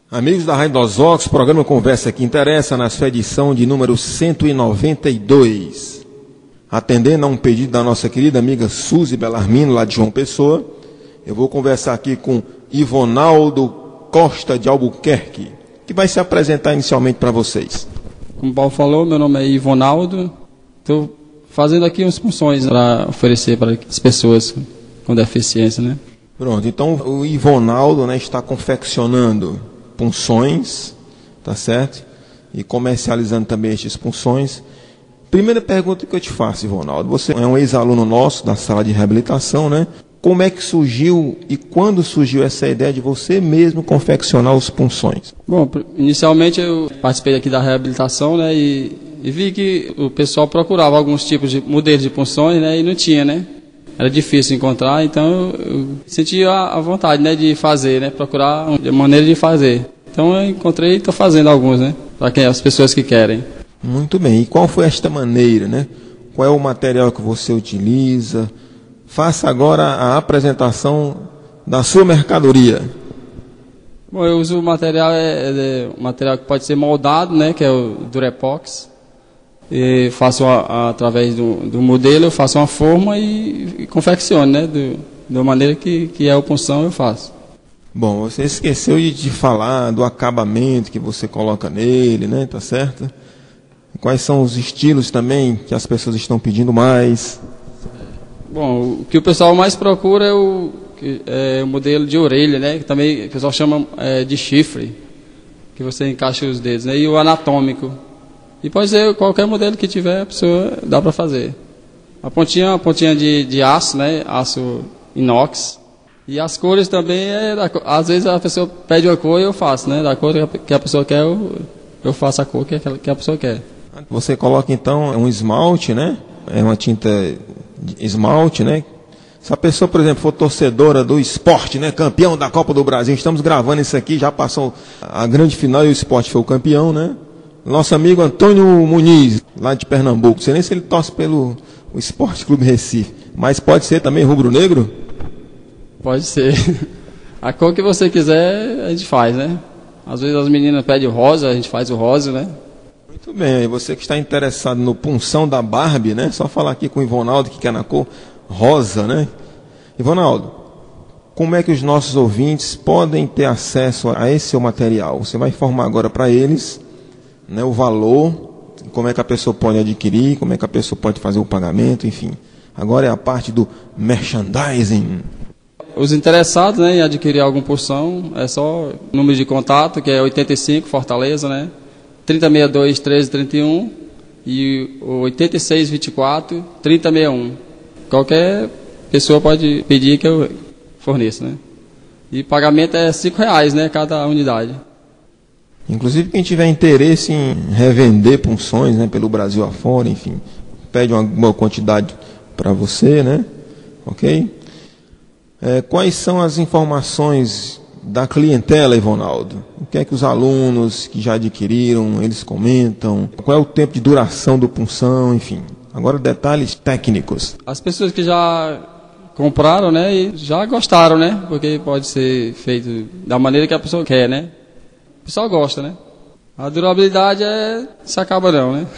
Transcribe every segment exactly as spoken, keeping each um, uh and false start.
Amigos da Rádio dos Vox, programa Conversa que Interessa, na sua edição de número cento e noventa e dois. Atendendo a um pedido da nossa querida amiga Suzy Belarmino, lá de João Pessoa, eu vou conversar aqui com Ivonaldo Costa de Albuquerque, que vai se apresentar inicialmente para vocês. Como o Paulo falou, meu nome é Ivonaldo. Estou fazendo aqui umas funções para oferecer para as pessoas com deficiência, né? Pronto, então o Ivonaldo, né, está confeccionando punções, tá certo? E comercializando também estes punções. Primeira pergunta que eu te faço, Ivonaldo, você é um ex-aluno nosso da sala de reabilitação, né? Como é que surgiu e quando surgiu essa ideia de você mesmo confeccionar os punções? Bom, inicialmente eu participei aqui da reabilitação, né? E, e vi que o pessoal procurava alguns tipos de modelos de punções, né? E não tinha, né? Era difícil encontrar, então eu senti a vontade, né, de fazer, né, procurar uma maneira de fazer. Então eu encontrei e estou fazendo alguns, né, para quem as pessoas que querem. Muito bem. E qual foi esta maneira, né? Qual é o material que você utiliza? Faça agora a apresentação da sua mercadoria. Bom, eu uso o material, é, é, um material que pode ser moldado, né, que é o Durepox. E faço a, a, através do, do modelo, eu faço uma forma e, e confecciono, né? Do, da maneira que, que é a punção, eu faço. Bom, você esqueceu de, de falar do acabamento que você coloca nele, né? Tá certo? Quais são os estilos também que as pessoas estão pedindo mais? Bom, o que o pessoal mais procura é o, é o modelo de orelha, né? Que também o pessoal chama é, de chifre, que você encaixa os dedos, né? E o anatômico. E pode ser qualquer modelo que tiver, a pessoa dá para fazer. A pontinha, a pontinha de, de aço, né? Aço inox. E as cores também, é da, às vezes a pessoa pede uma cor e eu faço, né? Da cor que a pessoa quer, eu, eu faço a cor que a, que a pessoa quer. Você coloca então um esmalte, né? É uma tinta de esmalte, né? Se a pessoa, por exemplo, for torcedora do esporte, né? Campeão da Copa do Brasil, estamos gravando isso aqui, já passou a grande final e o esporte foi o campeão, né? Nosso amigo Antônio Muniz, lá de Pernambuco. Não sei nem se ele torce pelo o Esporte Clube Recife. Mas pode ser também rubro-negro? Pode ser. A cor que você quiser, a gente faz, né? Às vezes as meninas pedem o rosa, a gente faz o rosa, né? Muito bem. E você que está interessado no punção da Barbie, né? Só falar aqui com o Ivonaldo, que quer na cor rosa, né? Ivonaldo, como é que os nossos ouvintes podem ter acesso a esse seu material? Você vai informar agora para eles, né, o valor, como é que a pessoa pode adquirir, como é que a pessoa pode fazer o pagamento, enfim. Agora é a parte do merchandising. Os interessados, né, em adquirir alguma porção, é só o número de contato, que é oitenta e cinco, Fortaleza, né, trinta sessenta e dois, treze trinta e um e o oitenta e seis, vinte e quatro, trinta sessenta e um. Qualquer pessoa pode pedir que eu forneço, né. E pagamento é cinco reais, né, cada unidade. Inclusive, quem tiver interesse em revender punções, né, pelo Brasil afora, enfim, pede uma boa quantidade para você, né? Ok? É, quais são as informações da clientela, Ivonaldo? O que é que os alunos que já adquiriram, eles comentam? Qual é o tempo de duração do punção, enfim. Agora, detalhes técnicos. As pessoas que já compraram, né, e já gostaram, né? Porque pode ser feito da maneira que a pessoa quer, né? O pessoal gosta, né? A durabilidade é... se acaba não, né?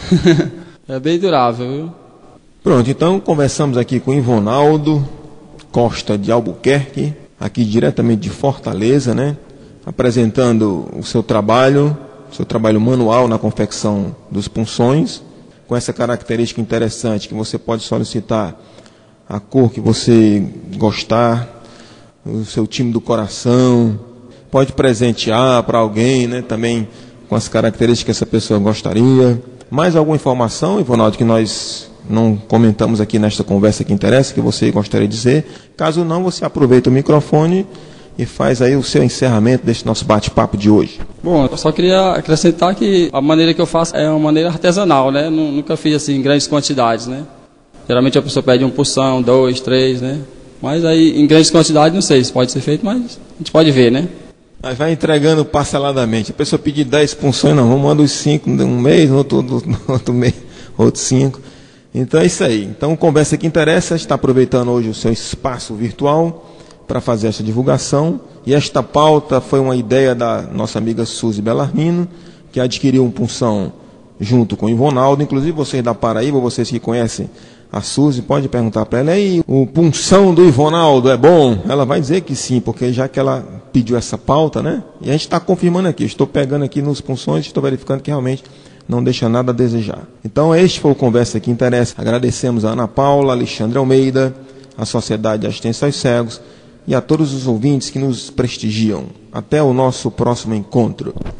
É bem durável, viu? Pronto, então conversamos aqui com Ivonaldo Costa de Albuquerque, aqui diretamente de Fortaleza, né? Apresentando o seu trabalho, seu trabalho manual na confecção dos punções, com essa característica interessante que você pode solicitar a cor que você gostar, o seu time do coração, pode presentear para alguém, né, também com as características que essa pessoa gostaria. Mais alguma informação, Ivonaldo, que nós não comentamos aqui nesta conversa que interessa, que você gostaria de dizer? Caso não, você aproveita o microfone e faz aí o seu encerramento deste nosso bate-papo de hoje. Bom, eu só queria acrescentar que a maneira que eu faço é uma maneira artesanal, né? Nunca fiz assim em grandes quantidades, né? Geralmente a pessoa pede uma porção, dois, três, né? Mas aí em grandes quantidades não sei se pode ser feito, mas a gente pode ver, né? Mas vai entregando parceladamente. A pessoa pedir dez punções, não, vamos mandar os cinco um mês, no outro, no outro mês, outros cinco. Então é isso aí. Então, conversa que interessa, está aproveitando hoje o seu espaço virtual para fazer essa divulgação. E esta pauta foi uma ideia da nossa amiga Suzy Bellarmino, que adquiriu um punção junto com o Ivonaldo. Inclusive vocês da Paraíba, vocês que conhecem a Suzy, pode perguntar para ela, aí, o punção do Ivonaldo é bom? Ela vai dizer que sim, porque já que ela pediu essa pauta, né? E a gente está confirmando aqui, estou pegando aqui nos punções, estou verificando que realmente não deixa nada a desejar. Então este foi o Conversa que Interessa. Agradecemos a Ana Paula, Alexandre Almeida, a Sociedade de Assistência aos Cegos e a todos os ouvintes que nos prestigiam. Até o nosso próximo encontro.